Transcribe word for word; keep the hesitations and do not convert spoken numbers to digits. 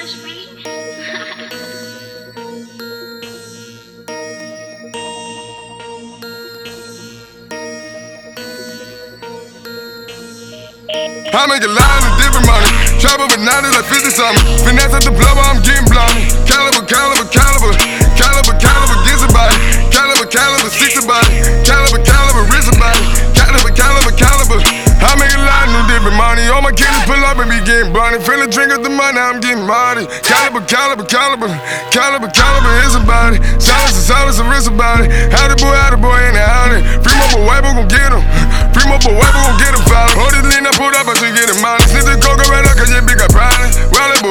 much, B. I make a lot of different money. Travel with nineties like fifty something. Finesse at the blower, I'm getting blonde. Caliber, caliber, caliber. Caliber, caliber, gets a body. Caliber, caliber, six a body. Caliber, caliber, wrist a body. Caliber, caliber, caliber. I make a lot of new different money. All my kids pull up and be getting blonde. Finna drink up the money, I'm getting money. Caliber, caliber, caliber. Caliber, caliber, is a body. Silence, silence, a wrist a body. How the boy, how the boy in the alley. Free mobile wipe, we gon' get him. Free mobile wipe, we gon' get him. Hold this lean, I pulled up, I should get it money. Since the coca right up, cause you big, I probably. Well,